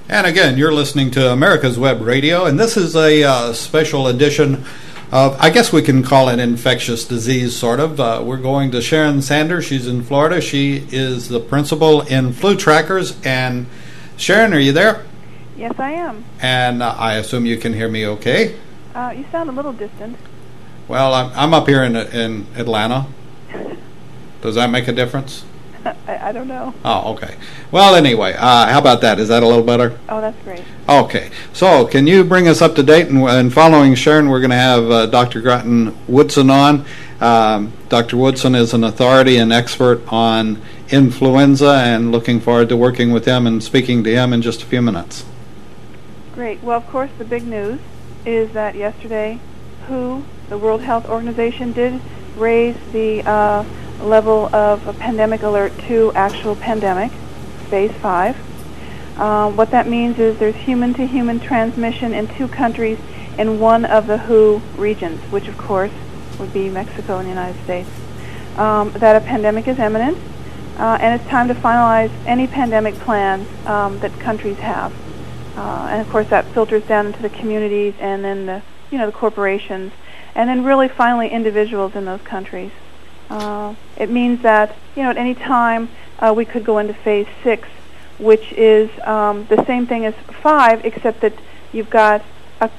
And again, you're listening to America's Web Radio, and this is a special edition of, I guess we can call it infectious disease, sort of. We're going to Sharon Sanders. She's in Florida. She is the principal in Flu Trackers. And Sharon, are you there? Yes, I am. And I assume you can hear me okay? You sound a little distant. Well, I'm up here in Atlanta. Does that make a difference? I don't know. Oh, okay. Well, anyway, how about that? Is that a little better? Oh, that's great. Okay. So, can you bring us up to date? And following Sharon, we're going to have Dr. Grattan Woodson on. Dr. Woodson is an authority and expert on influenza, and looking forward to working with him and speaking to him in just a few minutes. Great. Well, of course, the big news is that yesterday, WHO, the World Health Organization, did raise the level of a pandemic alert to actual pandemic, phase 5. What that means is there's human-to-human transmission in 2 countries in one of the WHO regions, which of course would be Mexico and the United States. That a pandemic is imminent, and it's time to finalize any pandemic plans that countries have. And of course that filters down into the communities and then the corporations, and then really finally individuals in those countries. It means that at any time we could go into phase 6, which is the same thing as 5, except that you've got 2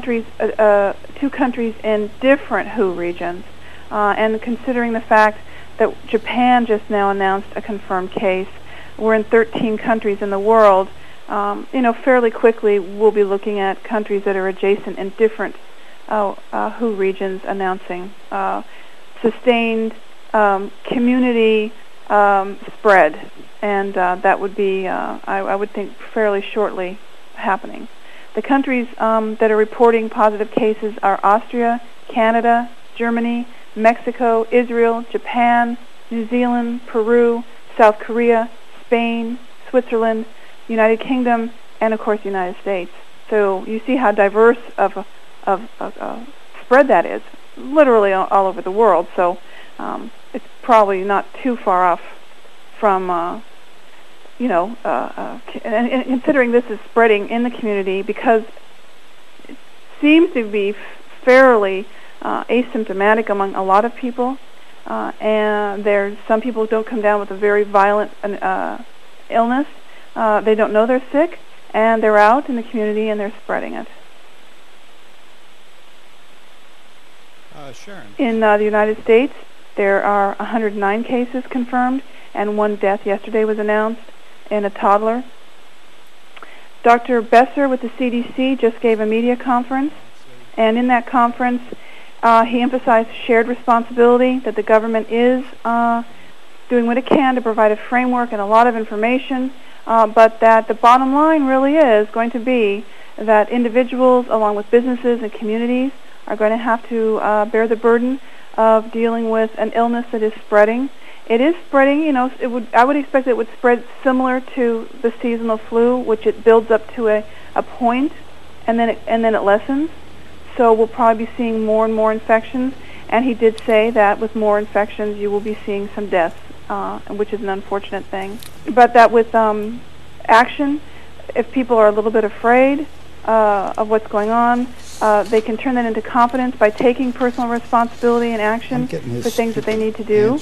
countries in different WHO regions. And considering the fact that Japan just now announced a confirmed case, we're in 13 countries in the world. Fairly quickly we'll be looking at countries that are adjacent in different WHO regions announcing sustained community spread, and that would be, I would think, fairly shortly happening. The countries that are reporting positive cases are Austria, Canada, Germany, Mexico, Israel, Japan, New Zealand, Peru, South Korea, Spain, Switzerland, United Kingdom, and of course the United States. So you see how diverse of spread that is, literally all over the world. So it's probably not too far off from, and considering this is spreading in the community, because it seems to be fairly asymptomatic among a lot of people, and there's some people who don't come down with a very violent illness. They don't know they're sick, and they're out in the community and they're spreading it. Sharon. In the United States, there are 109 cases confirmed, and 1 death yesterday was announced in a toddler. Dr. Besser with the CDC just gave a media conference, and in that conference he emphasized shared responsibility, that the government is doing what it can to provide a framework and a lot of information, but that the bottom line really is going to be that individuals, along with businesses and communities, are going to have to bear the burden of dealing with an illness that is spreading. It is spreading, I would expect it would spread similar to the seasonal flu, which it builds up to a point and then it lessens. So we'll probably be seeing more and more infections, and he did say that with more infections you will be seeing some deaths, which is an unfortunate thing. But that with action, if people are a little bit afraid of what's going on, they can turn that into confidence by taking personal responsibility and action for things that they need to do.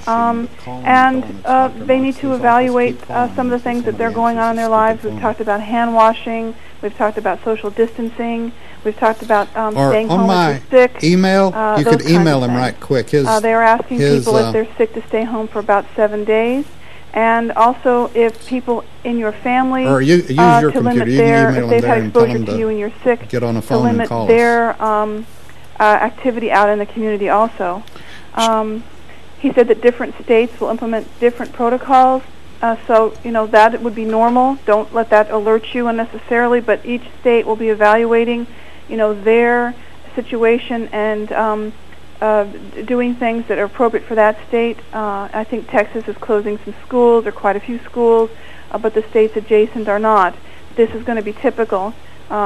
And they need to evaluate some of the things that they're going on in their lives. We've talked about hand washing. We've talked about social distancing. We've talked about staying home if they're sick. Email, you could email him right quick. They're asking people if they're sick to stay home for about 7 days. And also, if people in your family or use your to limit computer, if they've had exposure to you and you're sick, get on a phone to limit and call their activity out in the community also. He said that different states will implement different protocols. So, that would be normal. Don't let that alert you unnecessarily, but each state will be evaluating, their situation and doing things that are appropriate for that state. I think Texas is closing some schools, or quite a few schools, but the states adjacent are not. This is going to be typical.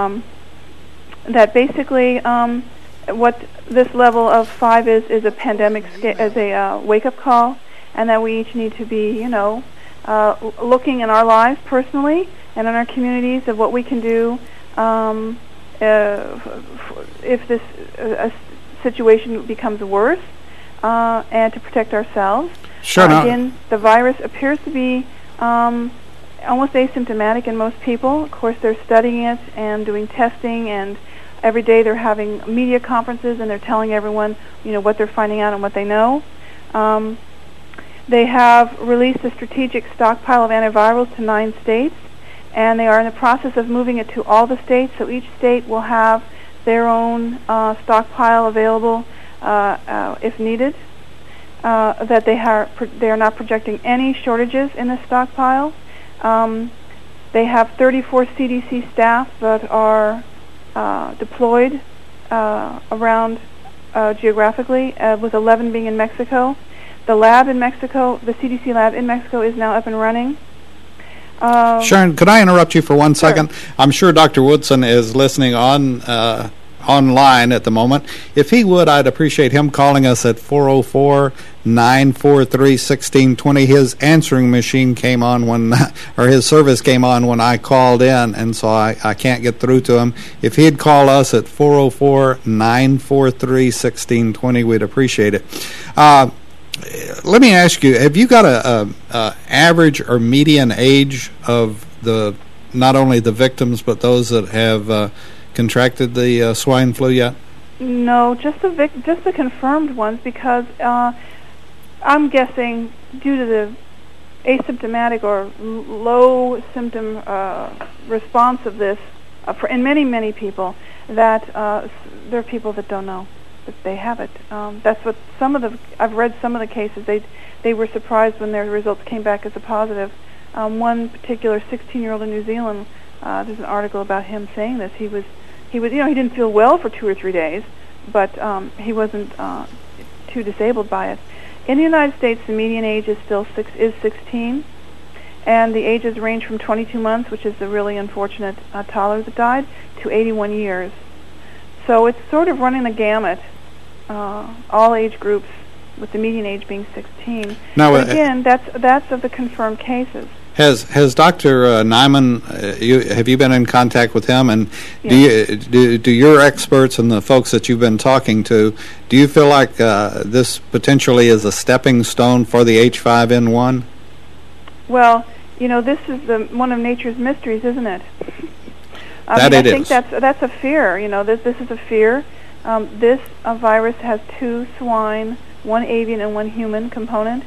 That basically what this level of 5 is a pandemic as a wake-up call, and that we each need to be, looking in our lives personally and in our communities of what we can do if this situation becomes worse, and to protect ourselves. Sure. Again, the virus appears to be almost asymptomatic in most people. Of course, they're studying it and doing testing, and every day they're having media conferences, and they're telling everyone, what they're finding out and what they know. They have released a strategic stockpile of antivirals to 9 states, and they are in the process of moving it to all the states, so each state will have their own stockpile available if needed. That they are not projecting any shortages in the stockpile. They have 34 CDC staff that are deployed around geographically, with 11 being in Mexico. The lab in Mexico, the CDC lab in Mexico, is now up and running. Sharon, could I interrupt you for 1 second? Sure. I'm sure Dr. Woodson is listening online at the moment. If he would, I'd appreciate him calling us at 404-943-1620. His answering machine came on or his service came on when I called in, and so I can't get through to him. If he'd call us at 404-943-1620, we'd appreciate it. Let me ask you, have you got a average or median age of not only the victims but those that have contracted the swine flu yet? No, just the confirmed ones, because I'm guessing due to the asymptomatic or low symptom response of this in many people, that there are people that don't know that they have it. That's what I've read some of the cases. They were surprised when their results came back as a positive. One particular 16-year-old in New Zealand, there's an article about him saying this. He didn't feel well for 2 or 3 days, but he wasn't too disabled by it. In the United States, the median age is still 16, and the ages range from 22 months, which is the really unfortunate toddler that died, to 81 years. So it's sort of running the gamut, all age groups, with the median age being 16. Now, but again, that's of the confirmed cases. Has Dr. Nyman, have you been in contact with him? And Yes. do your experts and the folks that you've been talking to, do you feel like this potentially is a stepping stone for the H5N1? Well, this is one of nature's mysteries, isn't it? I think that's a fear. This is a fear. This virus has 2 swine, 1 avian, and 1 human component.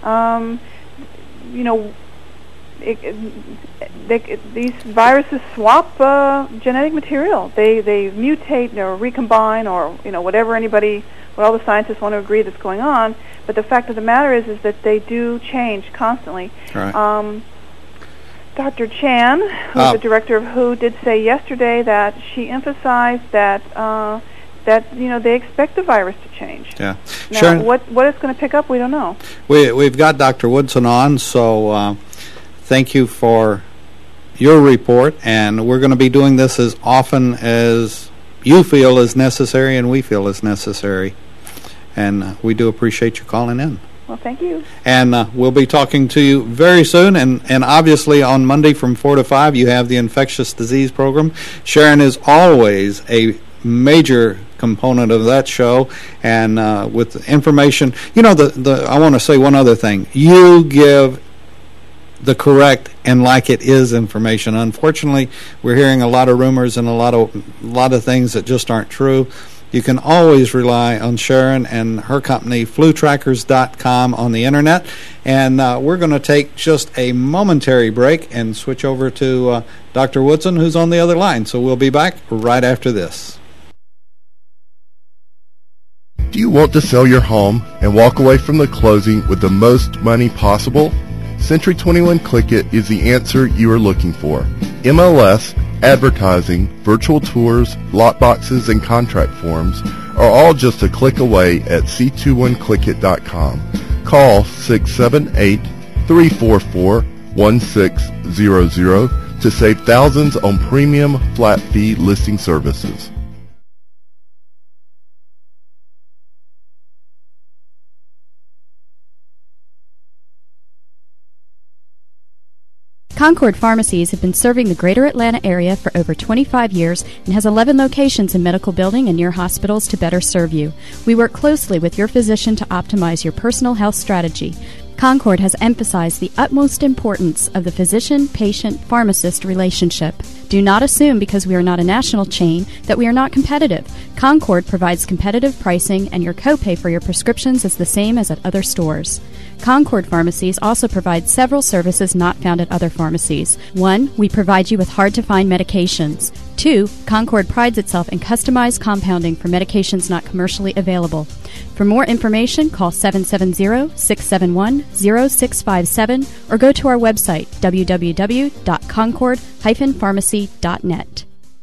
These viruses swap genetic material. They mutate or recombine or whatever what all the scientists want to agree that's going on. But the fact of the matter is that they do change constantly. Right. Dr. Chan, who's the director of WHO, did say yesterday that she emphasized that they expect the virus to change. Yeah. Now, Sharon, what it's going to pick up, we don't know. We've got Dr. Woodson on, so thank you for your report, and we're going to be doing this as often as you feel is necessary and we feel is necessary. And we do appreciate you calling in. Well, thank you. And we'll be talking to you very soon. And obviously on Monday from 4 to 5, you have the infectious disease program. Sharon is always a major component of that show. And with information, I want to say one other thing. You give the correct and like it is information. Unfortunately, we're hearing a lot of rumors and a lot of things that just aren't true. You can always rely on Sharon and her company, FluTrackers.com, on the internet. And we're going to take just a momentary break and switch over to Dr. Woodson, who's on the other line. So we'll be back right after this. Do you want to sell your home and walk away from the closing with the most money possible? Century 21 Click-It is the answer you are looking for. MLS, advertising, virtual tours, lot boxes, and contract forms are all just a click away at c21clickit.com. Call 678-344-1600 to save thousands on premium flat fee listing services. Concord Pharmacies have been serving the greater Atlanta area for over 25 years and has 11 locations in medical building and near hospitals to better serve you. We work closely with your physician to optimize your personal health strategy. Concord has emphasized the utmost importance of the physician-patient-pharmacist relationship. Do not assume because we are not a national chain that we are not competitive. Concord provides competitive pricing and your copay for your prescriptions is the same as at other stores. Concord Pharmacies also provide several services not found at other pharmacies. 1. We provide you with hard-to-find medications. 2. Concord prides itself in customized compounding for medications not commercially available. For more information, call 770-671-0657 or go to our website, www.concord-pharmacy.net.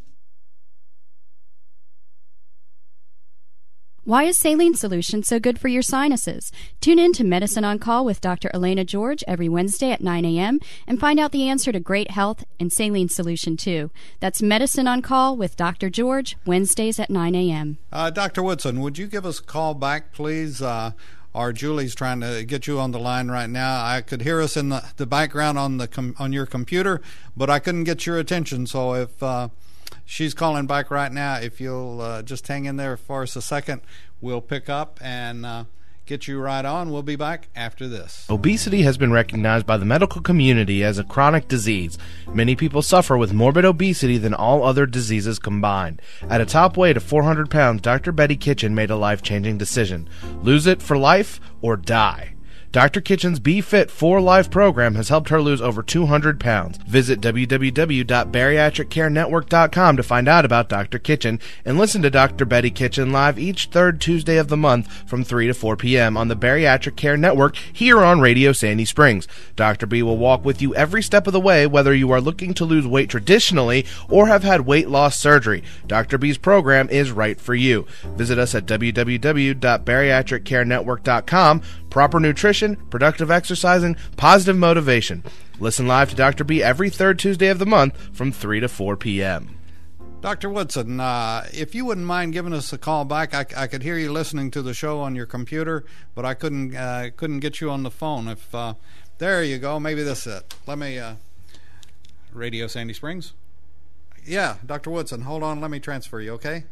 Why is Saline Solution so good for your sinuses? Tune in to Medicine on Call with Dr. Elena George every Wednesday at 9 a.m. and find out the answer to great health and Saline Solution, too. That's Medicine on Call with Dr. George, Wednesdays at 9 a.m. Dr. Woodson, would you give us a call back, please? Or Julie's trying to get you on the line right now. I could hear us in the background on your computer, but I couldn't get your attention, so if... she's calling back right now. If you'll just hang in there for us a second, we'll pick up and get you right on. We'll be back after this. Obesity has been recognized by the medical community as a chronic disease. Many people suffer with morbid obesity than all other diseases combined. At a top weight of 400 pounds, Dr. Betty Kitchen made a life-changing decision. Lose it for life or die. Dr. Kitchen's Be Fit for Life program has helped her lose over 200 pounds. Visit www.bariatriccarenetwork.com to find out about Dr. Kitchen and listen to Dr. Betty Kitchen live each third Tuesday of the month from 3 to 4 p.m. on the Bariatric Care Network here on Radio Sandy Springs. Dr. B will walk with you every step of the way, whether you are looking to lose weight traditionally or have had weight loss surgery. Dr. B's program is right for you. Visit us at www.bariatriccarenetwork.com. Proper nutrition, productive exercising, positive motivation. Listen live to Dr. B every third Tuesday of the month from 3 to 4 p.m. Dr. Woodson, if you wouldn't mind giving us a call back, I could hear you listening to the show on your computer, but I couldn't get you on the phone. If there you go, maybe this is it. Let me Radio Sandy Springs. Yeah, Dr. Woodson, hold on, let me transfer you, okay?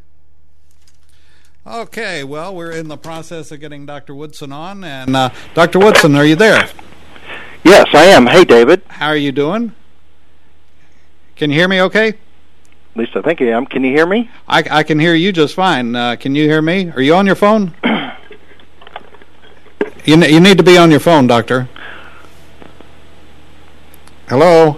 Okay, well, we're in the process of getting Dr. Woodson on, and Dr. Woodson, are you there? Yes, I am. Hey, David. How are you doing? Can you hear me okay? At least I think I am. Can you hear me? I can hear you just fine. Can you hear me? Are you on your phone? You need to be on your phone, Doctor. Hello?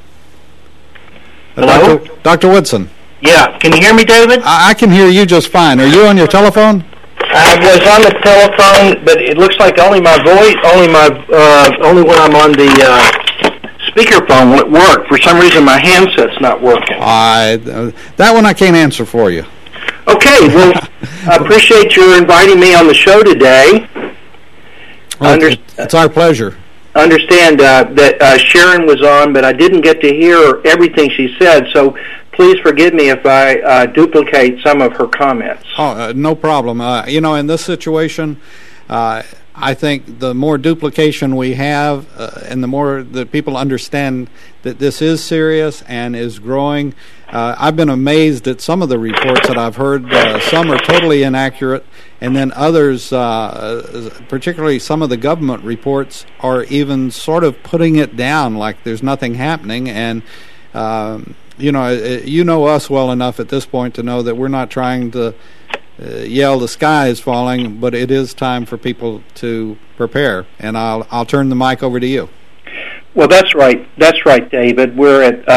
Hello? Dr. Woodson. Yeah. Can you hear me, David? I can hear you just fine. Are you on your telephone? I was on the telephone, but it looks like only my voice, only when I'm on the speakerphone will it work. For some reason, my handset's not working. That one I can't answer for you. Okay. Well, I appreciate your inviting me on the show today. Well, it's our pleasure. Understand that Sharon was on, but I didn't get to hear everything she said, so please forgive me if I duplicate some of her comments. Oh, no problem. In this situation, I think the more duplication we have and the more that people understand that this is serious and is growing, I've been amazed at some of the reports that I've heard. Some are totally inaccurate, and then others, particularly some of the government reports, are even sort of putting it down like there's nothing happening. And you know us well enough at this point to know that we're not trying to yell the sky is falling, but it is time for people to prepare. And I'll turn the mic over to you. Well, that's right. That's right, David. We're at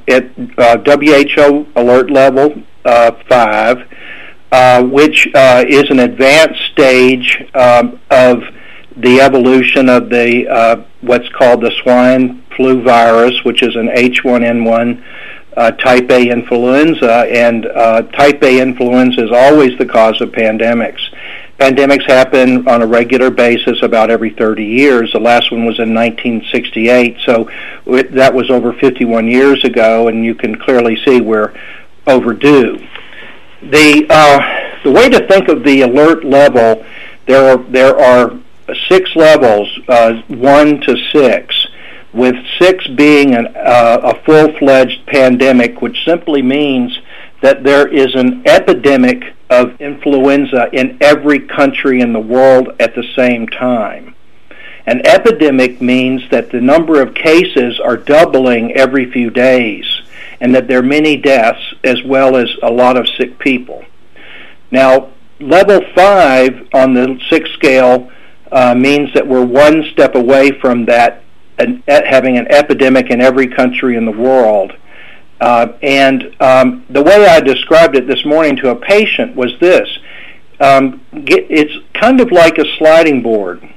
WHO alert level 5, which is an advanced stage of the evolution of the what's called the swine flu virus, which is an H1N1 type A influenza, and type A influenza is always the cause of pandemics. Pandemics happen on a regular basis about every 30 years. The last one was in 1968, so that was over 51 years ago, and you can clearly see we're overdue. The way to think of the alert level, there are 6 levels, 1 to 6. with 6 being a full-fledged pandemic, which simply means that there is an epidemic of influenza in every country in the world at the same time. An epidemic means that the number of cases are doubling every few days, and that there are many deaths as well as a lot of sick people. Now, level 5 on the 6 scale means that we're one step away from that, having an epidemic in every country in the world. The way I described it this morning to a patient was this. It's kind of like a sliding board.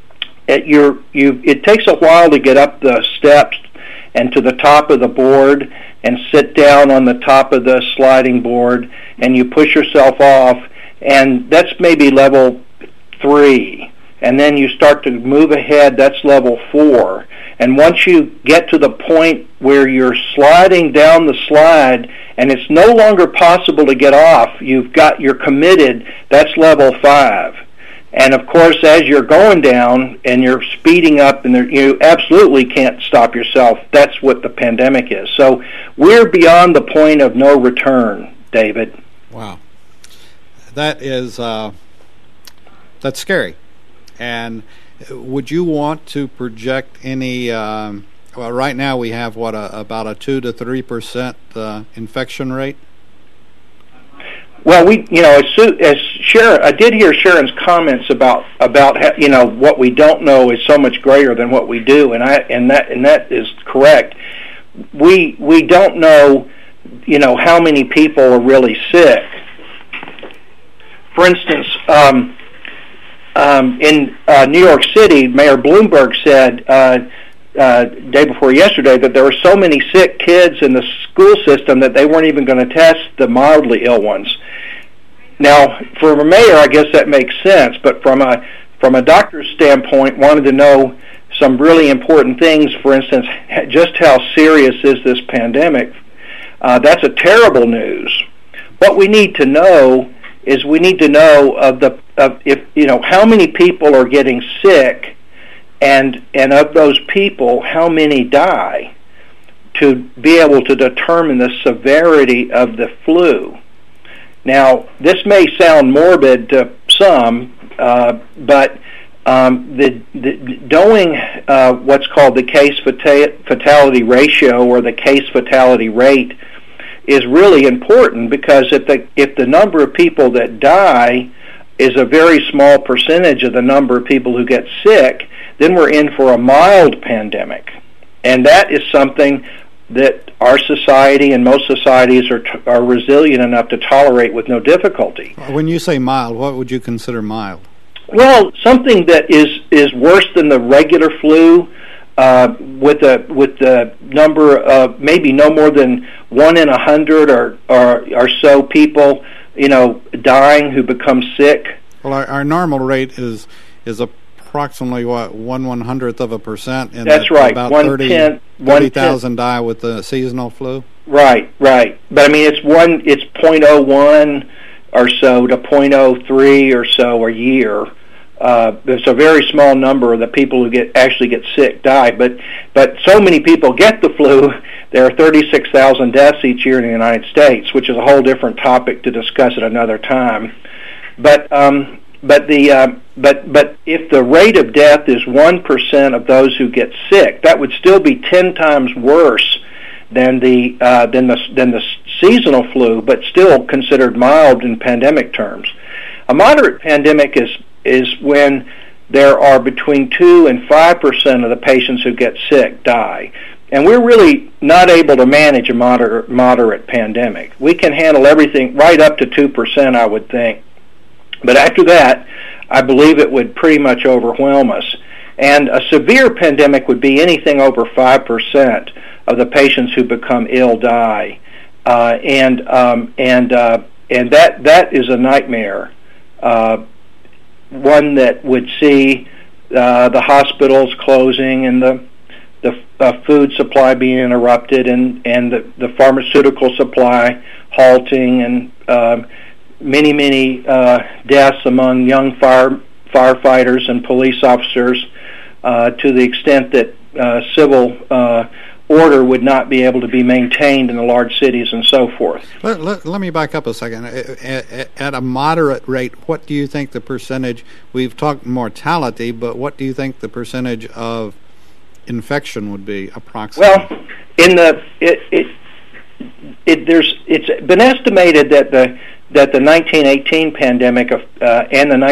It takes a while to get up the steps and to the top of the board and sit down on the top of the sliding board, and you push yourself off, and that's maybe level 3. And then you start to move ahead, that's level 4. And once you get to the point where you're sliding down the slide and it's no longer possible to get off, you're committed, that's level 5. And of course, as you're going down and you're speeding up, and you absolutely can't stop yourself, that's what the pandemic is. So we're beyond the point of no return, David. Wow. That is, that's scary. And would you want to project any, well, right now we have, about a 2 to 3% infection rate? Well, as Sharon, I did hear Sharon's comments about what we don't know is so much greater than what we do, and that is correct. We don't know, how many people are really sick. For instance, in New York City, Mayor Bloomberg said day before yesterday that there were so many sick kids in the school system that they weren't even going to test the mildly ill ones. Now, for a mayor, I guess that makes sense, but from a doctor's standpoint, wanted to know some really important things. For instance, just how serious is this pandemic? That's a terrible news. What we need to know is how many people are getting sick, and of those people, how many die, to be able to determine the severity of the flu. Now, this may sound morbid to some, but knowing what's called the case fatality ratio, or the case fatality rate, is really important, because if the number of people that die is a very small percentage of the number of people who get sick, then we're in for a mild pandemic. And that is something that our society and most societies are resilient enough to tolerate with no difficulty. When you say mild, what would you consider mild? Well, something that is worse than the regular flu, with the number of maybe no more than 1 in 100 or so people, dying who become sick. Well, our normal rate is approximately 1/100th of a percent, and that's right. About 30,000 die with the seasonal flu. Right. But I mean, it's 0.01 or so to 0.03 or so a year. There's a very small number of the people who actually get sick die, but so many people get the flu. There are 36,000 deaths each year in the United States, which is a whole different topic to discuss at another time. But if the rate of death is 1% of those who get sick, that would still be 10 times worse than the seasonal flu, but still considered mild in pandemic terms. A moderate pandemic is when there are between 2 and 5% of the patients who get sick die. And we're really not able to manage a moderate pandemic. We can handle everything right up to 2%, I would think. But after that, I believe it would pretty much overwhelm us. And a severe pandemic would be anything over 5% of the patients who become ill die. And that is a nightmare. One that would see the hospitals closing and the food supply being interrupted, and the pharmaceutical supply halting, and many deaths among young firefighters and police officers, to the extent that civil order would not be able to be maintained in the large cities and so forth. Let me back up a second. At a moderate rate, what do you think the percentage, we've talked mortality, but what do you think the percentage of infection would be approximately? Well, it's been estimated that the 1918 pandemic and the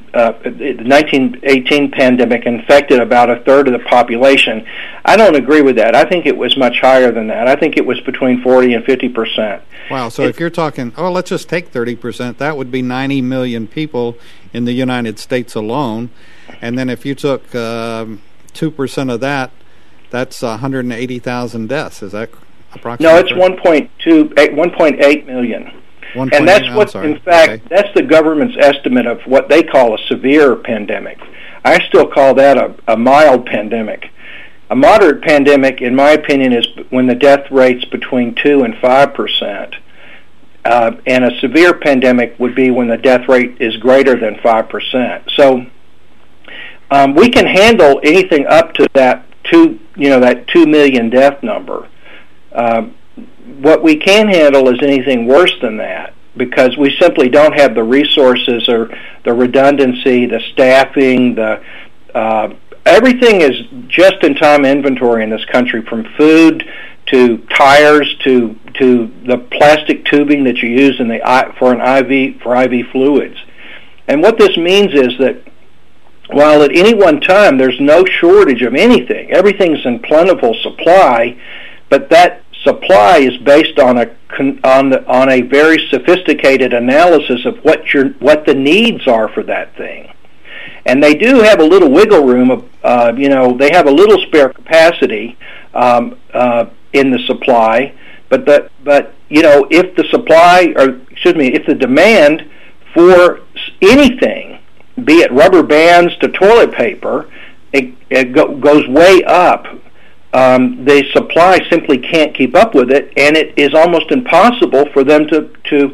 1918 pandemic infected about a third of the population. I don't agree with that. I think it was much higher than that. I think it was between 40 and 50%. Wow, so if you're talking, let's just take 30%, that would be 90 million people in the United States alone. And then if you took 2% of that, that's 180,000 deaths. Is that approximately? No, it's 1.8 million. And that's that's the government's estimate of what they call a severe pandemic. I still call that a mild pandemic. A moderate pandemic, in my opinion, is when the death rate's between 2 and 5%. And a severe pandemic would be when the death rate is greater than 5%. So we can handle anything up to that 2 million death number. What we can handle is anything worse than that, because we simply don't have the resources or the redundancy, the staffing, everything is just-in-time inventory in this country, from food to tires to the plastic tubing that you use for IV fluids. And what this means is that while at any one time there's no shortage of anything, everything's in plentiful supply, but that supply is based on a very sophisticated analysis of what the needs are for that thing, and they do have a little wiggle room. They have a little spare capacity in the supply, but if the demand for anything, be it rubber bands to toilet paper, it goes way up. The supply simply can't keep up with it, and it is almost impossible for them to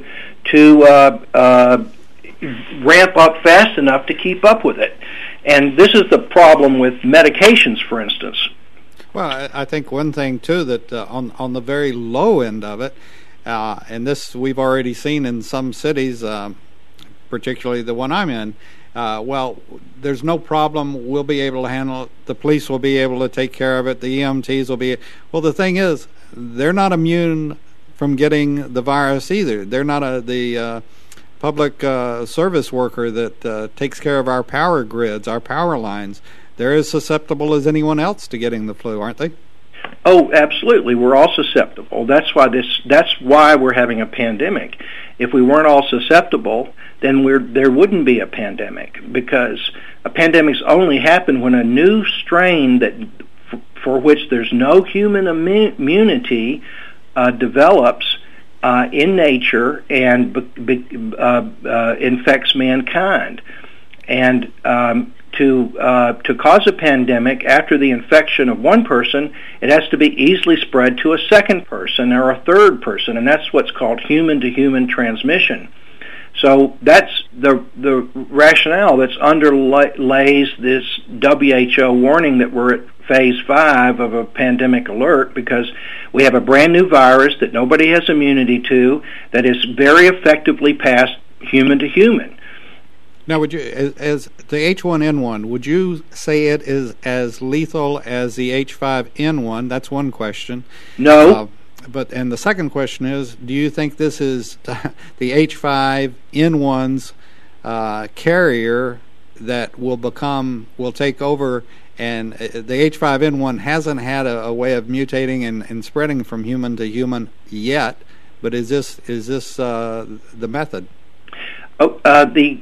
ramp up fast enough to keep up with it. And this is the problem with medications, for instance. Well, I think one thing too, that on the very low end of it, and this we've already seen in some cities, particularly the one I'm in. There's no problem. We'll be able to handle it. The police will be able to take care of it. The EMTs will be. Well, the thing is, they're not immune from getting the virus either. They're not the public service worker that takes care of our power grids, our power lines. They're as susceptible as anyone else to getting the flu, aren't they? Oh, absolutely. We're all susceptible. That's why we're having a pandemic. If we weren't all susceptible, then there wouldn't be a pandemic, because a pandemic's only happen when a new strain for which there's no human immunity develops in nature and infects mankind. And to cause a pandemic after the infection of one person, it has to be easily spread to a second person or a third person, and that's what's called human-to-human transmission. So that's the rationale that's underlays this WHO warning that we're at phase 5 of a pandemic alert, because we have a brand new virus that nobody has immunity to that is very effectively passed human to human. Now, would you, as the H1N1, would you say it is as lethal as the H5N1? That's one question. No. And the second question is, do you think this is the H5N1's carrier that will take over, and the H5N1 hasn't had a way of mutating and spreading from human to human yet, but is this the method? The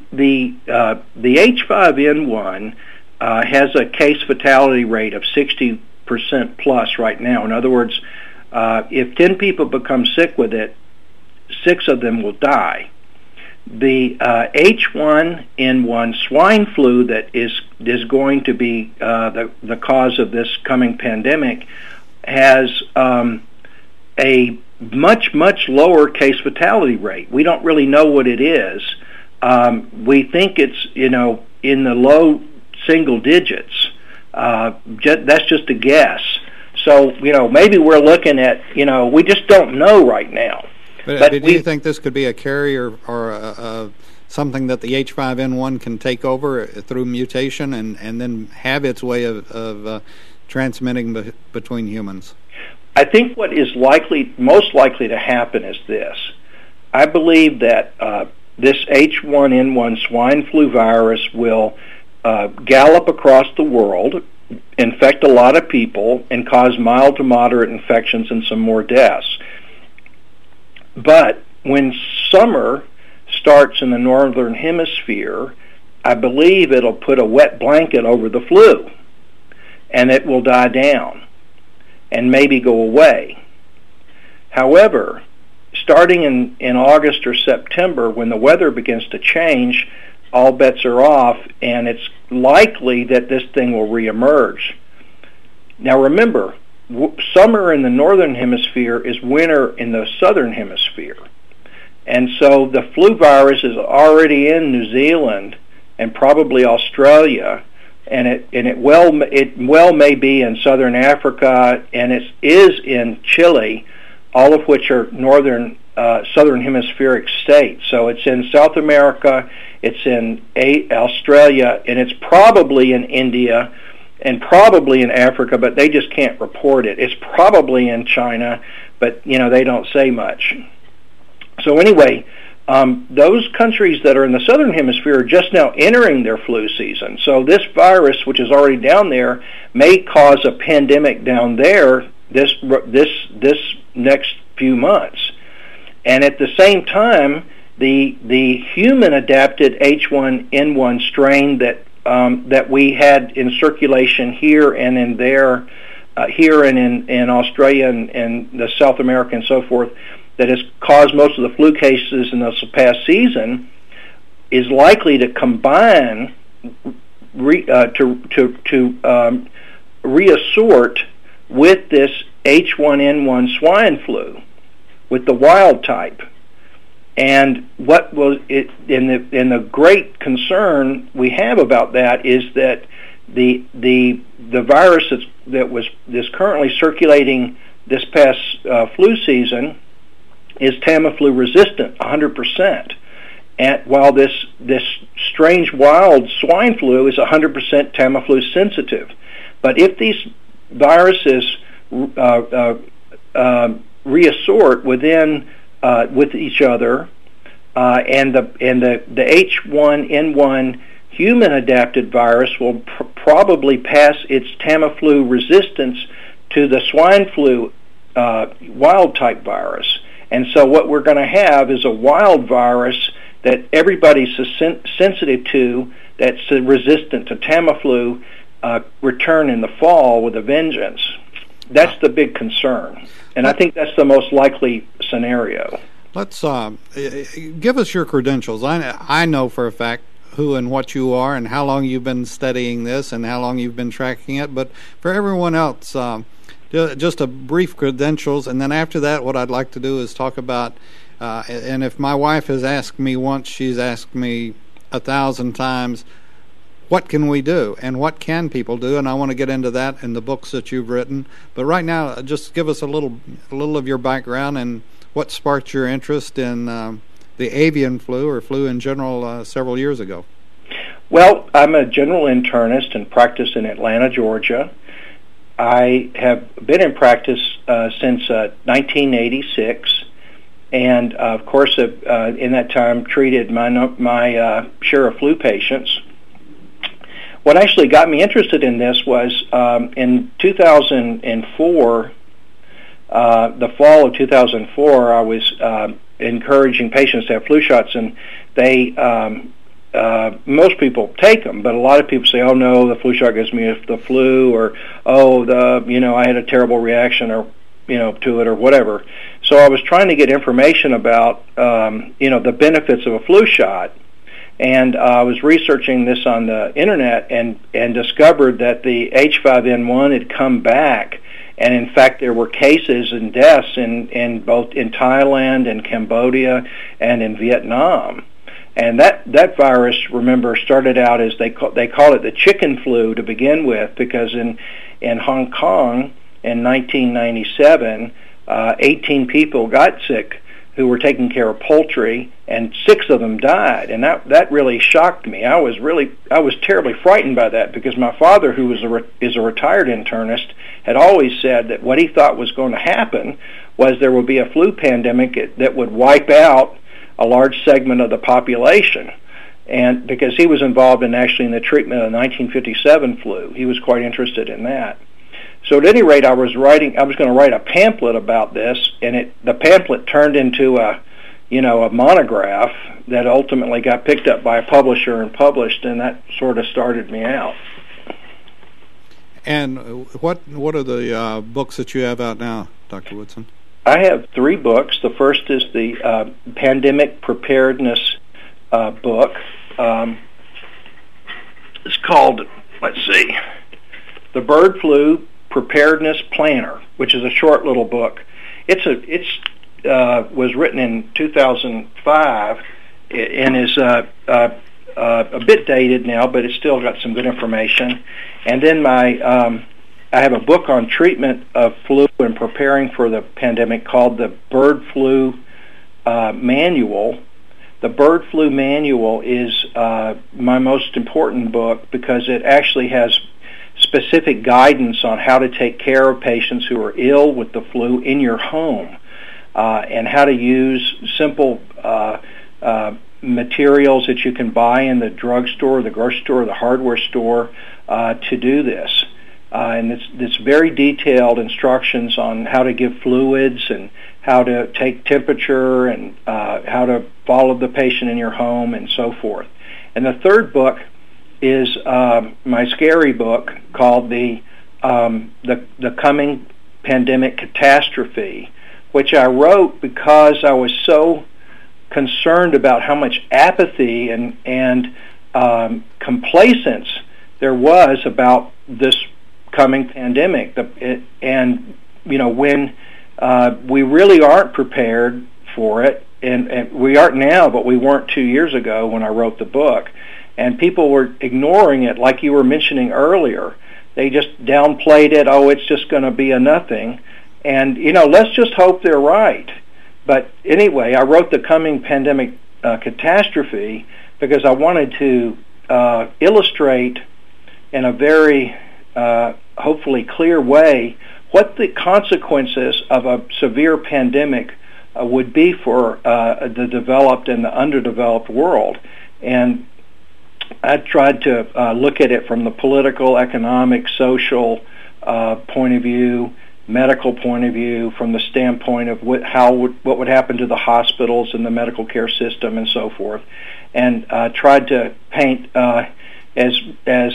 H5N1 has a case fatality rate of 60% plus right now. In other words, if 10 people become sick with it, 6 of them will die. The H1N1 swine flu that is going to be the cause of this coming pandemic has a much lower case fatality rate. We don't really know what it is. We think it's in the low single digits, That's just a guess. So, maybe we're looking at, we just don't know right now. But do you think this could be a carrier or something that the H5N1 can take over through mutation and then have its way of transmitting between humans? I think what is most likely to happen is this. I believe that this H1N1 swine flu virus will gallop across the world, infect a lot of people, and cause mild to moderate infections and some more deaths. But when summer starts in the northern hemisphere, I believe it'll put a wet blanket over the flu, and it will die down and maybe go away. However, starting in August or September, when the weather begins to change, all bets are off, and it's likely that this thing will reemerge. Now remember, summer in the northern hemisphere is winter in the southern hemisphere. And so the flu virus is already in New Zealand and probably Australia, and it well may be in southern Africa, and it is in Chile, all of which are southern hemispheric states. So it's in South America, it's in Australia, and it's probably in India and probably in Africa, but they just can't report it. It's probably in China, but they don't say much. So anyway, those countries that are in the southern hemisphere are just now entering their flu season. So this virus, which is already down there, may cause a pandemic down there this next few months. And at the same time, the human adapted H1N1 strain that we had in circulation here and in there, here and in Australia and the South America and so forth, that has caused most of the flu cases in this past season, is likely to combine to reassort with this H1N1 swine flu, with the wild type. And what will it in the great concern we have about that is that the virus that's currently circulating this past flu season is Tamiflu resistant 100%, and while this strange wild swine flu is 100% Tamiflu sensitive. But if these viruses reassort with each other, and the H1N1 human adapted virus will probably pass its Tamiflu resistance to the swine flu wild type virus. And so what we're going to have is a wild virus that everybody's sensitive to, that's resistant to Tamiflu, return in the fall with a vengeance. That's the big concern. And I think that's the most likely scenario. Let's give us your credentials. I know for a fact who and what you are and how long you've been studying this and how long you've been tracking it. But for everyone else, just a brief credentials, and then after that, what I'd like to do is talk about, and if my wife has asked me once, she's asked me 1,000 times, what can we do and what can people do? And I want to get into that in the books that you've written. But right now, just give us a little of your background and what sparked your interest in the avian flu or flu in general several years ago. Well, I'm a general internist and practice in Atlanta, Georgia. I have been in practice since 1986, and of course, in that time, treated my share of flu patients. What actually got me interested in this was in 2004, the fall of 2004, I was encouraging patients to have flu shots, and they most people take them, but a lot of people say, "Oh no, the flu shot gives me the flu," or "Oh, I had a terrible reaction," or to it, or whatever. So I was trying to get information about the benefits of a flu shot, and I was researching this on the internet and discovered that the H5N1 had come back, and in fact there were cases and deaths in both in Thailand and Cambodia and in Vietnam. And that virus, remember, started out as they call it the chicken flu to begin with, because in Hong Kong in 1997, 18 people got sick who were taking care of poultry, and 6 of them died, and that really shocked me. I was terribly frightened by that, because my father, who is a retired internist, had always said that what he thought was going to happen was there would be a flu pandemic that would wipe out a large segment of the population, and because he was involved in the treatment of the 1957 flu, he was quite interested in that. So at any rate, I was going to write a pamphlet about this, and the pamphlet turned into a monograph that ultimately got picked up by a publisher and published, and that sort of started me out. And what are the books that you have out now, Dr. Woodson? I have 3 books. The first is the Pandemic Preparedness book. It's called, The Bird Flu Preparedness Planner, which is a short little book. It was written in 2005 and is a bit dated now, but it's still got some good information. And then I have a book on treatment of flu and preparing for the pandemic called the Bird Flu Manual. The Bird Flu Manual is my most important book, because it actually has specific guidance on how to take care of patients who are ill with the flu in your home, and how to use simple materials that you can buy in the drugstore, the grocery store, the hardware store to do this. And it's very detailed instructions on how to give fluids and how to take temperature and how to follow the patient in your home and so forth. And the third book is my scary book called the Coming Pandemic Catastrophe, which I wrote because I was so concerned about how much apathy and complacence there was about this coming pandemic, and when we really aren't prepared for it, and we aren't now, but we weren't 2 years ago when I wrote the book, and people were ignoring it, like you were mentioning earlier. They just downplayed it. Oh, it's just going to be a nothing, and let's just hope they're right. But anyway, I wrote the Coming Pandemic Catastrophe because I wanted to illustrate in a very hopefully clear way what the consequences of a severe pandemic would be for the developed and the underdeveloped world. And I tried to look at it from the political, economic, social point of view, medical point of view, from the standpoint of what would happen to the hospitals and the medical care system and so forth, and tried to paint as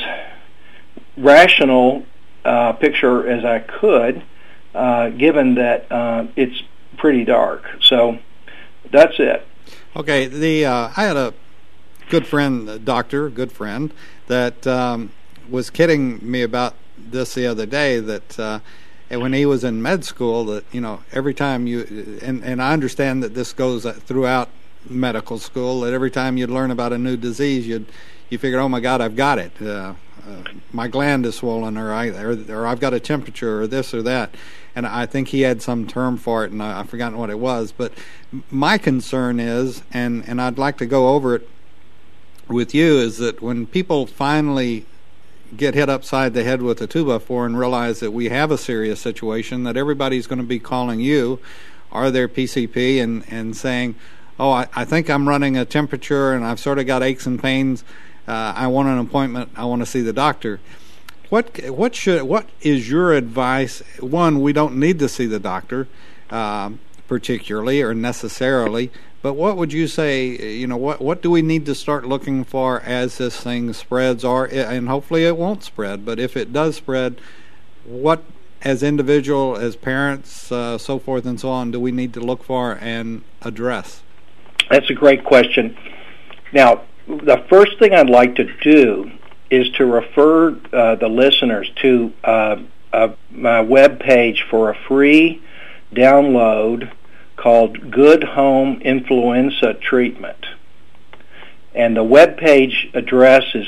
rational picture as I could, given that it's pretty dark. So that's it. Okay, I had a good friend, good friend, that was kidding me about this the other day, that when he was in med school, that every time you, and I understand that this goes throughout medical school, that every time you'd learn about a new disease, you figure, oh my God, I've got it. My gland is swollen, or I've got a temperature, or this or that. And I think he had some term for it, and I've forgotten what it was. But my concern is, and I'd like to go over it with you, is that when people finally get hit upside the head with a 2x4 and realize that we have a serious situation, that everybody's going to be calling you or their PCP and saying, oh, I think I'm running a temperature and I've sort of got aches and pains. I want an appointment. I want to see the doctor. What is your advice? One, we don't need to see the doctor particularly or necessarily, but what would you say, what do we need to start looking for as this thing spreads, and hopefully it won't spread, but if it does spread, what as individual, as parents, so forth and so on, do we need to look for and address? That's a great question. Now, the first thing I'd like to do is to refer the listeners to my web page for a free download called Good Home Influenza Treatment. And the web page address is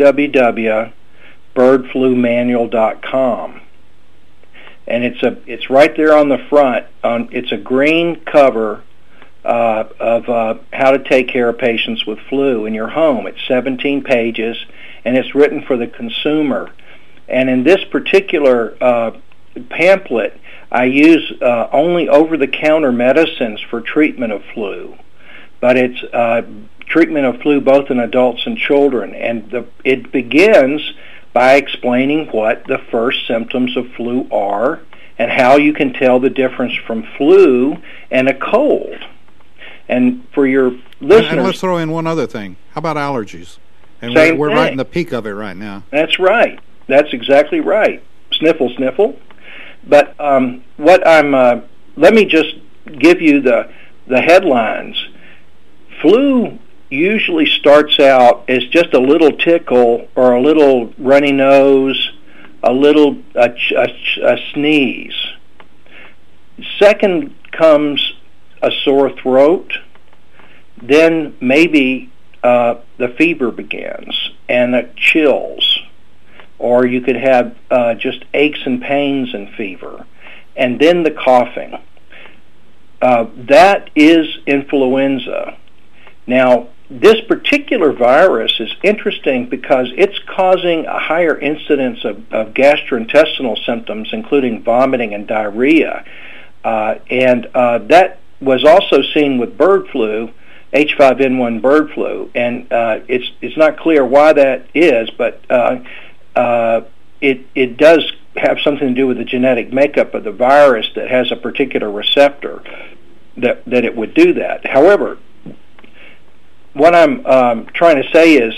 www.birdflumanual.com. And it's right there on the front. It's a green cover of how to take care of patients with flu in your home. It's 17 pages, and it's written for the consumer. And in this particular pamphlet, I use only over-the-counter medicines for treatment of flu. But it's treatment of flu both in adults and children. And it begins by explaining what the first symptoms of flu are and how you can tell the difference from flu and a cold. And for your listeners... And let's throw in one other thing. How about allergies? And we're right in the peak of it right now. That's right. That's exactly right. Sniffle, sniffle. But let me just give you the headlines. Flu usually starts out as just a little tickle or a little runny nose, a sneeze. Second comes a sore throat. Then maybe the fever begins and chills. Or you could have just aches and pains and fever. And then the coughing. That is influenza. Now, this particular virus is interesting because it's causing a higher incidence of gastrointestinal symptoms, including vomiting and diarrhea. And that was also seen with bird flu, H5N1 bird flu. And it's not clear why that is, but it does have something to do with the genetic makeup of the virus that has a particular receptor that it would do that. However, what I'm trying to say is,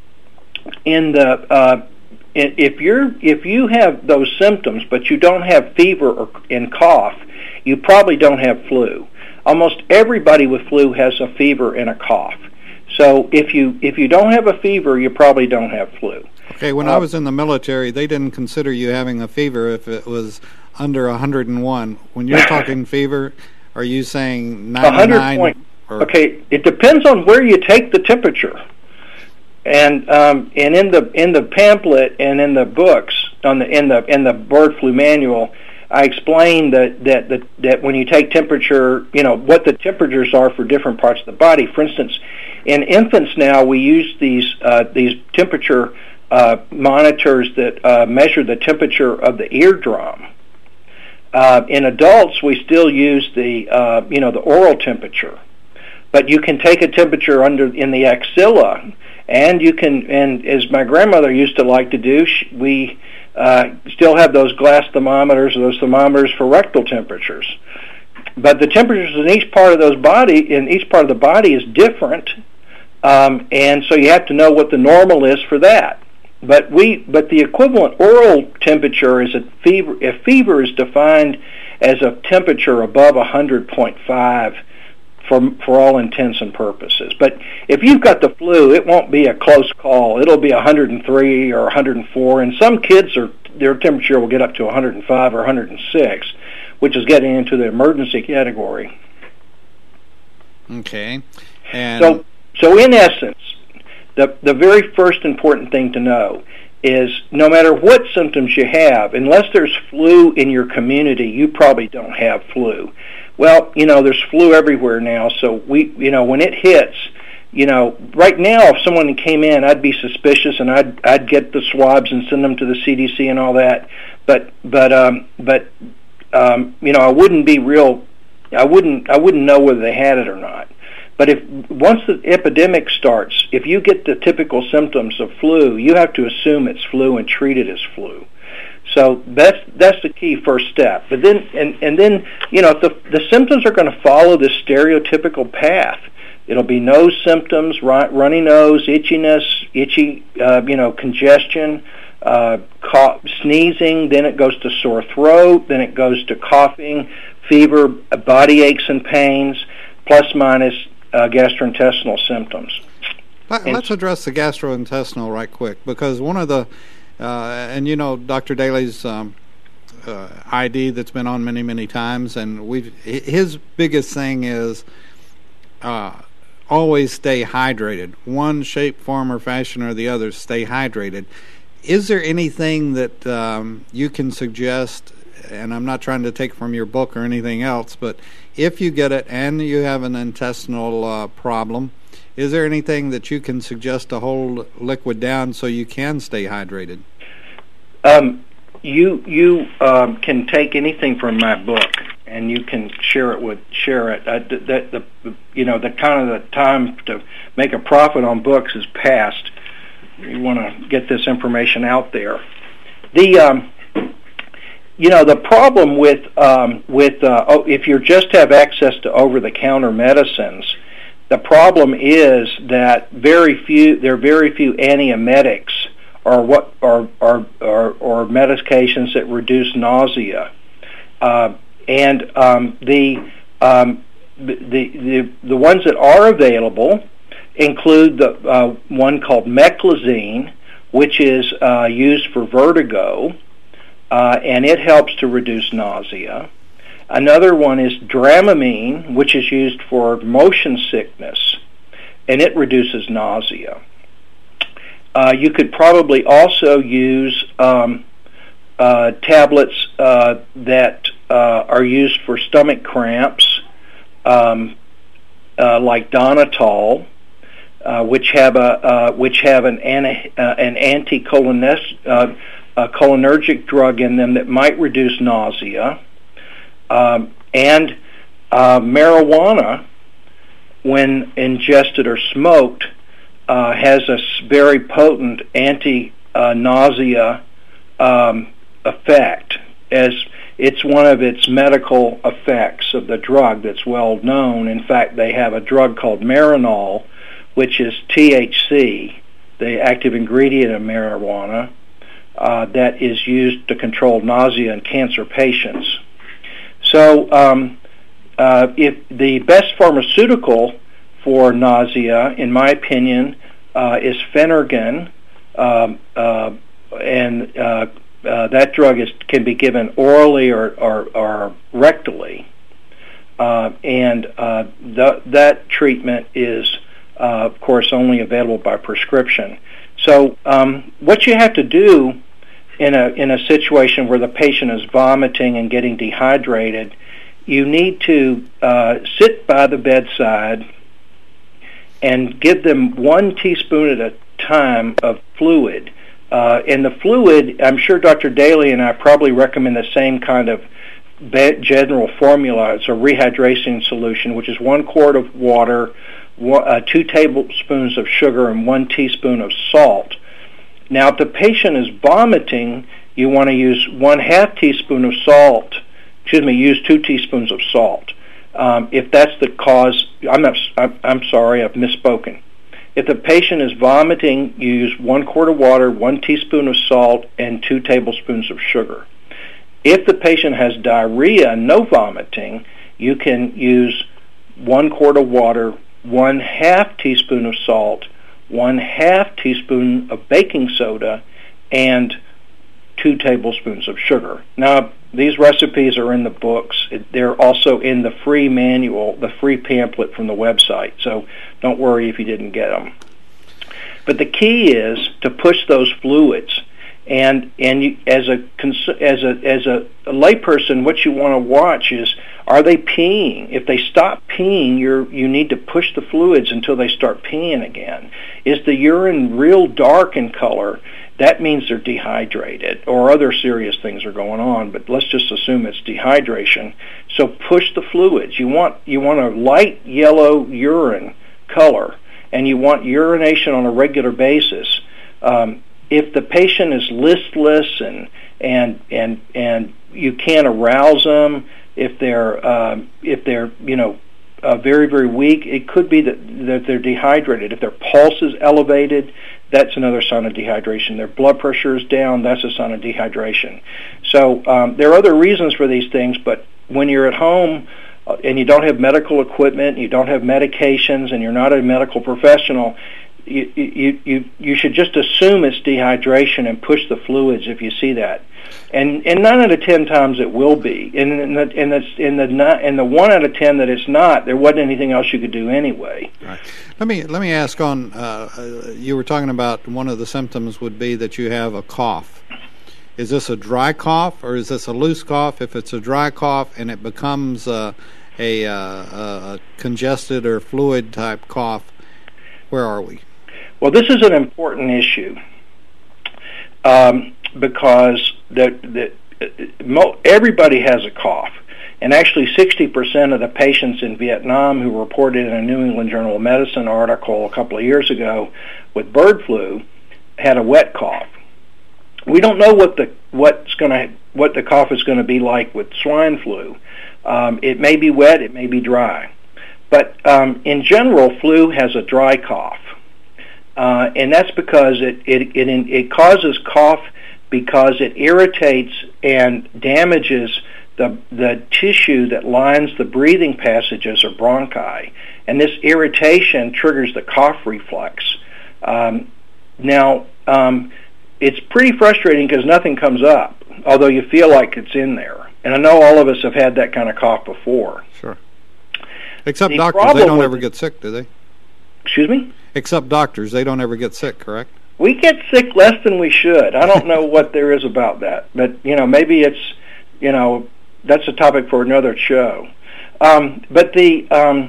if you have those symptoms but you don't have fever and cough, you probably don't have flu. Almost everybody with flu has a fever and a cough. So if you don't have a fever, you probably don't have flu. Okay, when I was in the military, they didn't consider you having a fever if it was under 101. When you're talking fever, are you saying 99? Okay, it depends on where you take the temperature. And in the pamphlet and in the books in the bird flu manual, I explained that when you take temperature, what the temperatures are for different parts of the body. For instance, in infants now we use these temperature monitors that measure the temperature of the eardrum. In adults, we still use the oral temperature, but you can take a temperature in the axilla, and you can. And as my grandmother used to like to do, we still have those glass thermometers, or those thermometers for rectal temperatures. But the temperatures in each part of the body is different, and so you have to know what the normal is for that. But the equivalent oral temperature is a fever. If fever is defined as a temperature above 100.5 for all intents and purposes. But if you've got the flu, it won't be a close call. It'll be 103 or 104, and some kids their temperature will get up to 105 or 106, which is getting into the emergency category. Okay, and so in essence, the very first important thing to know is no matter what symptoms you have, unless there's flu in your community, you probably don't have flu. Well, there's flu everywhere now, so when it hits, right now if someone came in, I'd be suspicious and I'd get the swabs and send them to the CDC and all that. But I wouldn't be real. I wouldn't know whether they had it or not. But once the epidemic starts, if you get the typical symptoms of flu, you have to assume it's flu and treat it as flu. So that's the key first step. But then the symptoms are going to follow this stereotypical path. It'll be nose symptoms, runny nose, itchiness, congestion, sneezing. Then it goes to sore throat. Then it goes to coughing, fever, body aches and pains, plus minus gastrointestinal symptoms. Let's address the gastrointestinal right quick, because one of the Dr. Daly's ID that's been on many, many times, and his biggest thing is always stay hydrated. One shape, form, or fashion or the other, stay hydrated. Is there anything that you can suggest, and I'm not trying to take from your book or anything else, but if you get it and you have an intestinal problem, is there anything that you can suggest to hold liquid down so you can stay hydrated? You can take anything from my book and you can share it. The kind of the time to make a profit on books is past. You want to get this information out there. The problem with if you just have access to over-the-counter medicines, the problem is that there are very few antiemetics or medications that reduce nausea, and the ones that are available include the one called meclizine, which is used for vertigo, and it helps to reduce nausea. Another one is Dramamine, which is used for motion sickness, and it reduces nausea. You could probably also use tablets that are used for stomach cramps, like Donatol, which have an anticholinergic drug in them that might reduce nausea. And marijuana, when ingested or smoked, has a very potent anti-nausea effect, as it's one of its medical effects of the drug that's well known. In fact, they have a drug called Marinol, which is THC, the active ingredient of marijuana, that is used to control nausea in cancer patients. So if the best pharmaceutical for nausea, in my opinion, is Phenergan, and that drug can be given orally or rectally, and that treatment is, of course, only available by prescription. So what you have to do in a situation where the patient is vomiting and getting dehydrated, you need to sit by the bedside and give them 1 teaspoon at a time of fluid. And the fluid, I'm sure Dr. Daly and I probably recommend the same kind of general formula. It's a rehydration solution, which is 1 quart of water, 2 tablespoons of sugar, and 1 teaspoon of salt. Now, if the patient is vomiting, you want to use 1/2 teaspoon of salt. Use 2 teaspoons of salt. If that's the cause, I'm sorry, I've misspoken. If the patient is vomiting, you use 1 quart of water, 1 teaspoon of salt, and 2 tablespoons of sugar. If the patient has diarrhea and no vomiting, you can use 1 quart of water, 1/2 teaspoon of salt, 1/2 teaspoon of baking soda, and 2 tablespoons of sugar. Now, these recipes are in the books. They're also in the free manual, the free pamphlet from the website, so don't worry if you didn't get them. But the key is to push those fluids. And you, as a layperson, what you want to watch is, are they peeing? If they stop peeing, you need to push the fluids until they start peeing again. Is the urine real dark in color? That means they're dehydrated, or other serious things are going on, but let's just assume it's dehydration. So push the fluids. You want a light yellow urine color, and you want urination on a regular basis. If the patient is listless and you can't arouse them, if they're very, very weak, it could be that they're dehydrated. If their pulse is elevated, that's another sign of dehydration. Their blood pressure is down, that's a sign of dehydration. So there are other reasons for these things, but when you're at home and you don't have medical equipment, you don't have medications, and you're not a medical professional, you should just assume it's dehydration and push the fluids if you see that. And 9 out of 10 times it will be. And in the 1 out of 10 that it's not, there wasn't anything else you could do anyway. Right. Let me ask on. You were talking about one of the symptoms would be that you have a cough. Is this a dry cough or is this a loose cough? If it's a dry cough and it becomes a congested or fluid type cough, where are we? Well, this is an important issue because everybody has a cough. And actually 60% of the patients in Vietnam who reported in a New England Journal of Medicine article a couple of years ago with bird flu had a wet cough. We don't know what the cough is going to be like with swine flu. It may be wet, it may be dry. But in general, flu has a dry cough. And that's because it causes cough because it irritates and damages the tissue that lines the breathing passages or bronchi. And this irritation triggers the cough reflex. Now, it's pretty frustrating because nothing comes up, although you feel like it's in there. And I know all of us have had that kind of cough before. Sure. Except doctors, they don't ever get sick, do they? Excuse me? Except doctors, they don't ever get sick, correct? We get sick less than we should. I don't know what there is about that. But, maybe it's, that's a topic for another show. But the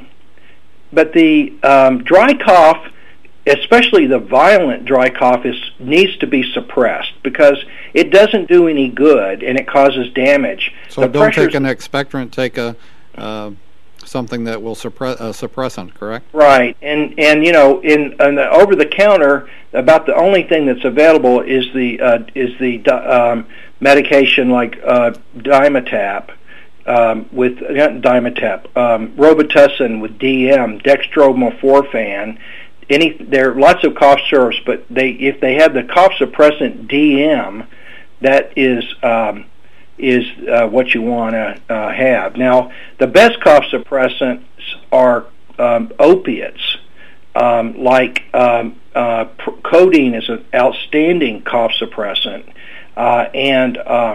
dry cough, especially the violent dry cough, needs to be suppressed because it doesn't do any good and it causes damage. So don't take an expectorant, take something that will suppress suppressant, correct? Right, and in the over the counter, about the only thing that's available is the medication like Dimetap. Robitussin with DM, dextromethorphan. There are lots of cough syrups, but if they have the cough suppressant DM, that is what you want to have. Now, the best cough suppressants are opiates, like codeine is an outstanding cough suppressant, and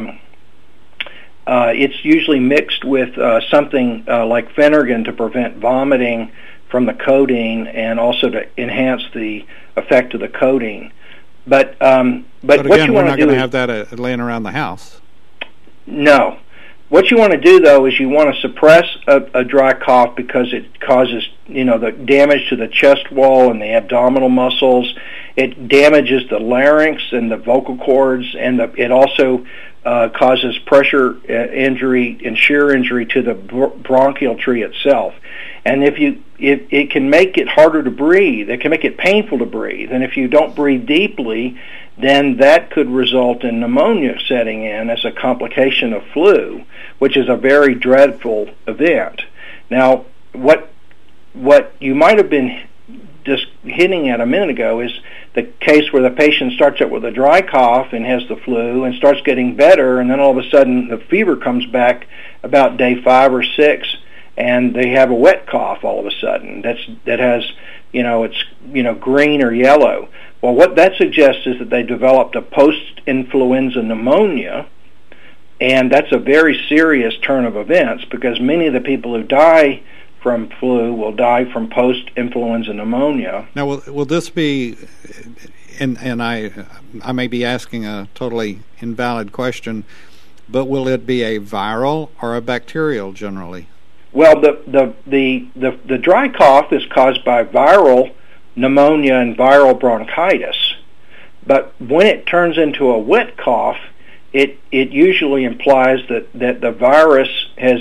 it's usually mixed with something like Phenergan to prevent vomiting from the codeine and also to enhance the effect of the codeine. But again, what you we're want not to do going to is have that laying around the house. No. What you want to do, though, is you want to suppress a dry cough because it causes, the damage to the chest wall and the abdominal muscles. It damages the larynx and the vocal cords, and it also causes pressure injury and shear injury to the bronchial tree itself. And if it can make it harder to breathe, it can make it painful to breathe. And if you don't breathe deeply, then that could result in pneumonia setting in as a complication of flu, which is a very dreadful event. Now, what you might have been just hitting at a minute ago is the case where the patient starts out with a dry cough and has the flu and starts getting better, and then all of a sudden the fever comes back about day 5 or 6, and they have a wet cough all of a sudden. That has, it's green or yellow. Well, what that suggests is that they developed a post-influenza pneumonia, and that's a very serious turn of events because many of the people who die from flu will die from post-influenza pneumonia. Now, will this be, and I may be asking a totally invalid question, but will it be a viral or a bacterial generally? Well, the dry cough is caused by viral pneumonia and viral bronchitis, but when it turns into a wet cough, it usually implies that the virus has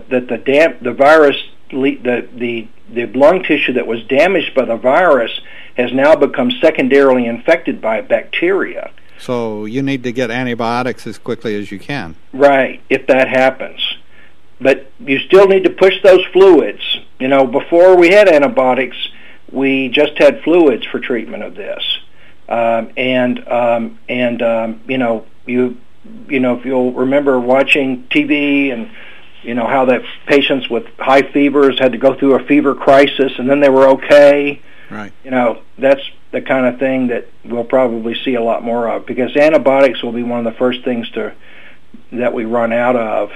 the lung tissue that was damaged by the virus has now become secondarily infected by bacteria. So you need to get antibiotics as quickly as you can. Right, if that happens. But you still need to push those fluids. Before we had antibiotics, we just had fluids for treatment of this. If you'll remember watching TV and how that patients with high fevers had to go through a fever crisis and then they were okay. Right. That's the kind of thing that we'll probably see a lot more of, because antibiotics will be one of the first things that we run out of.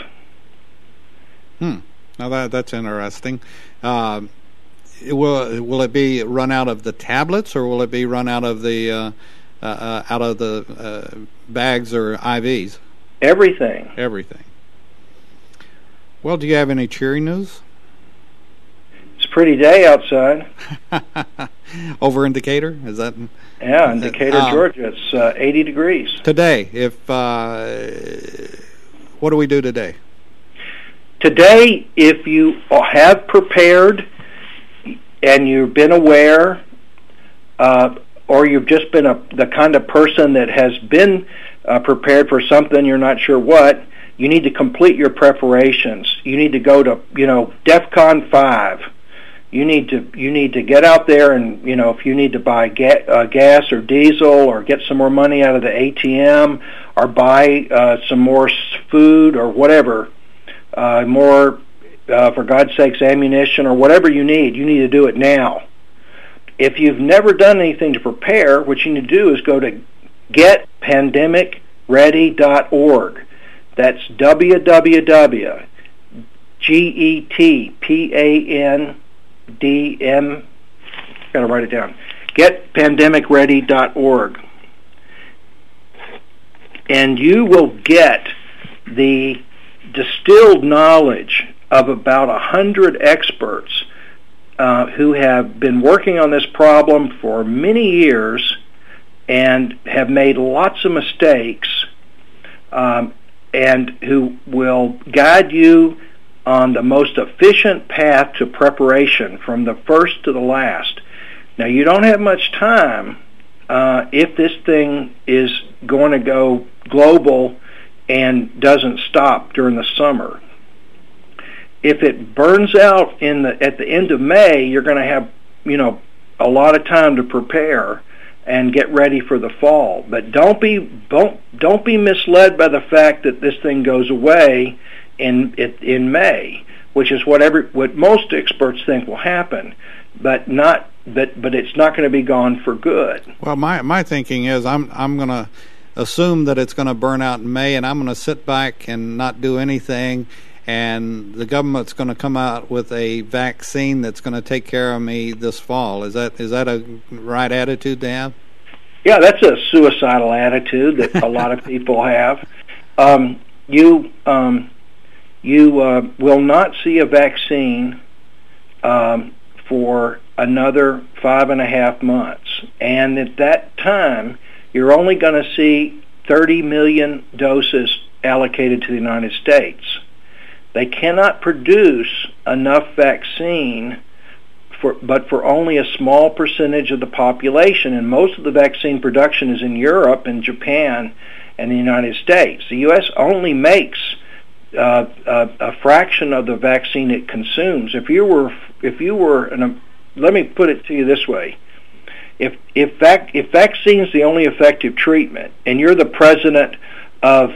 Now that's interesting. Will it be run out of the tablets, or will it be run out of the bags or IVs? Everything. Everything. Well, do you have any cheery news? It's a pretty day outside. Over in Decatur? Is that? Yeah, in Decatur, Georgia. It's 80 degrees. Today, what do we do today? Today, if you have prepared and you've been aware, or you've just been the kind of person that has been prepared for something you're not sure what, you need to complete your preparations. You need to go to, DEFCON 5. You need to get out there and, if you need to buy gas or diesel, or get some more money out of the ATM, or buy some more food or whatever, more, for God's sakes, ammunition or whatever you need to do it now. If you've never done anything to prepare, what you need to do is go to getpandemicready.org. That's www.getpandem, gotta write it down, getpandemicready.org. And you will get the distilled knowledge of about 100 experts who have been working on this problem for many years and have made lots of mistakes, and who will guide you on the most efficient path to preparation from the first to the last. Now, you don't have much time if this thing is going to go global and doesn't stop during the summer. If it burns out at the end of May, you're going to have, a lot of time to prepare and get ready for the fall. But don't be misled by the fact that this thing goes away in May, which is what most experts think will happen, but it's not going to be gone for good. Well, my thinking is I'm going to assume that it's going to burn out in May, and I'm going to sit back and not do anything, and the government's going to come out with a vaccine that's going to take care of me this fall. Is that a right attitude to have? Yeah, that's a suicidal attitude that a lot of people have. You will not see a vaccine for another 5.5 months, and at that time, you're only going to see 30 million doses allocated to the United States. They cannot produce enough vaccine but for only a small percentage of the population, and most of the vaccine production is in Europe and Japan and the United States. The U.S. only makes a fraction of the vaccine it consumes. If you were, let me put it to you this way: if vaccine's the only effective treatment, and you're the president of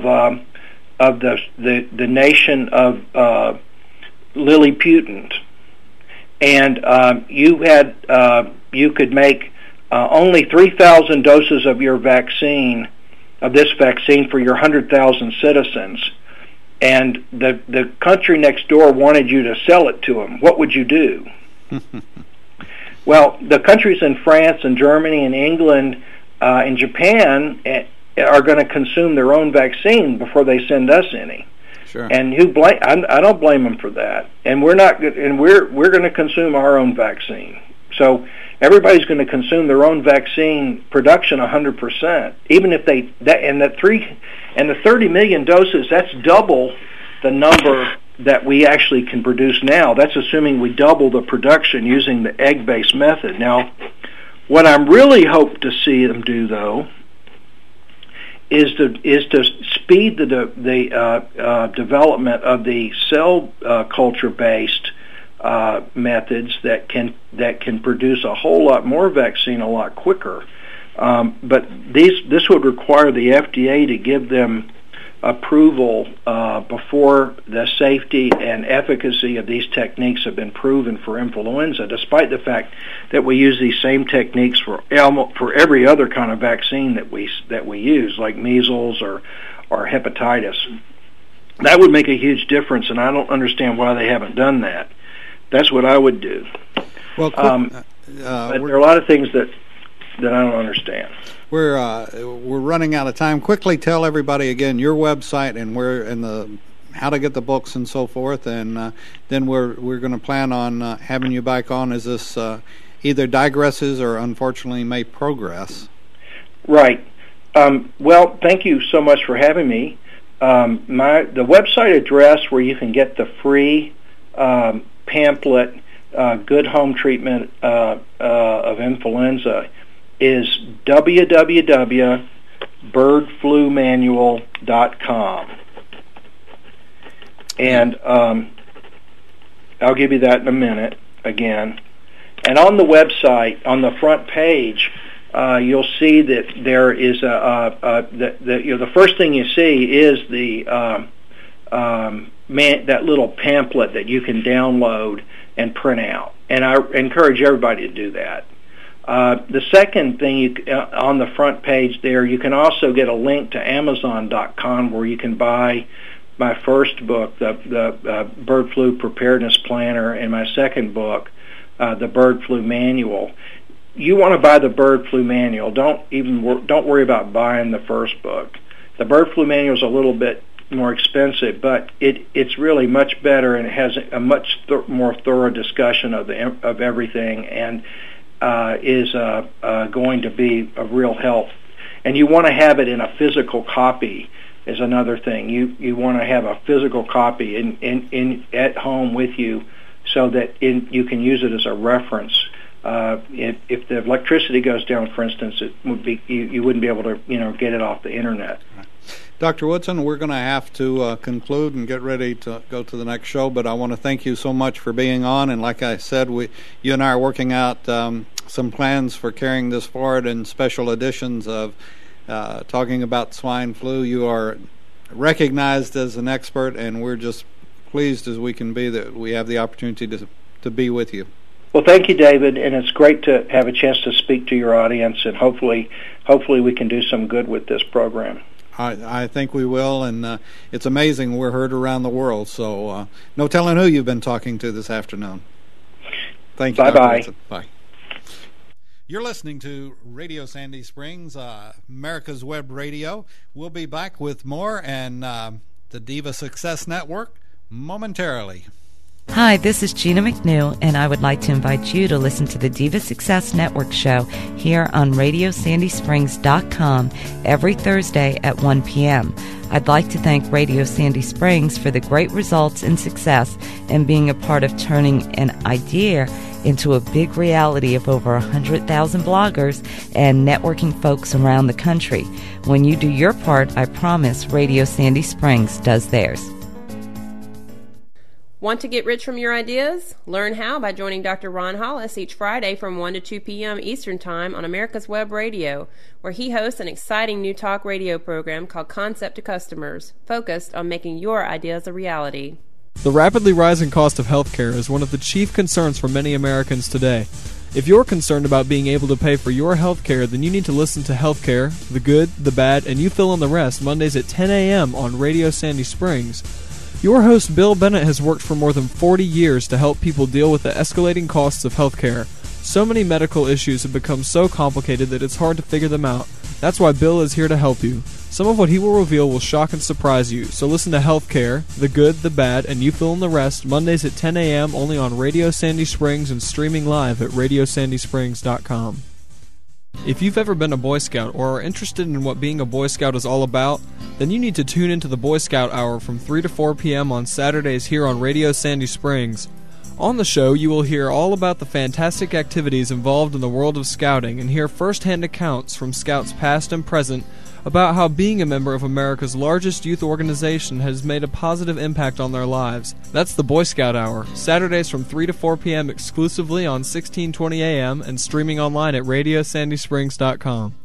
the nation of Lilliputians, and you could make only 3,000 doses of this vaccine for your 100,000 citizens, and the country next door wanted you to sell it to them, what would you do? Well, the countries in France and Germany and England and Japan are going to consume their own vaccine before they send us any. Sure. And I don't blame them for that. And we're going to consume our own vaccine. So everybody's going to consume their own vaccine production 100%. Even if the 30 million doses, that's double the number that we actually can produce now. That's assuming we double the production using the egg-based method. Now, what I'm really hope to see them do, though, is to speed the development of the cell culture-based methods that can produce a whole lot more vaccine a lot quicker. But this would require the FDA to give them approval before the safety and efficacy of these techniques have been proven for influenza, despite the fact that we use these same techniques for every other kind of vaccine that we use, like measles or hepatitis. That would make a huge difference, and I don't understand why they haven't done that. That's what I would do. Well, but there are a lot of things that I don't understand. We're running out of time. Quickly tell everybody again your website and where and how to get the books and so forth, and then we're going to plan on having you back on as this either digresses or unfortunately may progress. Right. Well, thank you so much for having me. The website address where you can get the free pamphlet, Good Home Treatment of Influenza, is www.birdflumanual.com. And I'll give you that in a minute again. And on the website, on the front page, you'll see that there is the first thing you see is that little pamphlet that you can download and print out, and I encourage everybody to do that. The second thing on the front page there, you can also get a link to Amazon.com where you can buy my first book, the Bird Flu Preparedness Planner, and my second book, the Bird Flu Manual. You want to buy the Bird Flu Manual. Don't worry about buying the first book. The Bird Flu Manual is a little bit more expensive, but it's really much better, and it has a much more thorough discussion of everything, and is going to be of real help. And you want to have it in a physical copy is another thing. You want to have a physical copy in at home with you, so that you can use it as a reference. If the electricity goes down, for instance, it would be you wouldn't be able to get it off the internet. Dr. Woodson, we're going to have to conclude and get ready to go to the next show, but I want to thank you so much for being on. And like I said, you and I are working out some plans for carrying this forward in special editions of talking about swine flu. You are recognized as an expert, and we're just pleased as we can be that we have the opportunity to be with you. Well, thank you, David, and it's great to have a chance to speak to your audience, and hopefully we can do some good with this program. I think we will, and it's amazing we're heard around the world, so no telling who you've been talking to this afternoon. Thank you. Bye-bye. Bye. You're listening to Radio Sandy Springs, America's Web Radio. We'll be back with more and the Diva Success Network momentarily. Hi, this is Gina McNew, and I would like to invite you to listen to the Diva Success Network show here on RadioSandySprings.com every Thursday at 1 p.m. I'd like to thank Radio Sandy Springs for the great results and success in being a part of turning an idea into a big reality of over 100,000 bloggers and networking folks around the country. When you do your part, I promise Radio Sandy Springs does theirs. Want to get rich from your ideas? Learn how by joining Dr. Ron Hollis each Friday from 1 to 2 p.m. Eastern Time on America's Web Radio, where he hosts an exciting new talk radio program called Concept to Customers, focused on making your ideas a reality. The rapidly rising cost of healthcare is one of the chief concerns for many Americans today. If you're concerned about being able to pay for your healthcare, then you need to listen to Healthcare, the Good, the Bad, and You Fill in the Rest Mondays at 10 a.m. on Radio Sandy Springs. Your host, Bill Bennett, has worked for more than 40 years to help people deal with the escalating costs of healthcare. So many medical issues have become so complicated that it's hard to figure them out. That's why Bill is here to help you. Some of what he will reveal will shock and surprise you, so listen to Healthcare, the Good, the Bad, and You Fill in the Rest Mondays at 10 a.m. only on Radio Sandy Springs and streaming live at RadioSandySprings.com. If you've ever been a Boy Scout or are interested in what being a Boy Scout is all about, then you need to tune into the Boy Scout Hour from 3 to 4 p.m. on Saturdays here on Radio Sandy Springs. On the show, you will hear all about the fantastic activities involved in the world of scouting and hear first-hand accounts from scouts past and present about how being a member of America's largest youth organization has made a positive impact on their lives. That's the Boy Scout Hour, Saturdays from 3 to 4 p.m. exclusively on 1620 a.m. and streaming online at RadioSandySprings.com.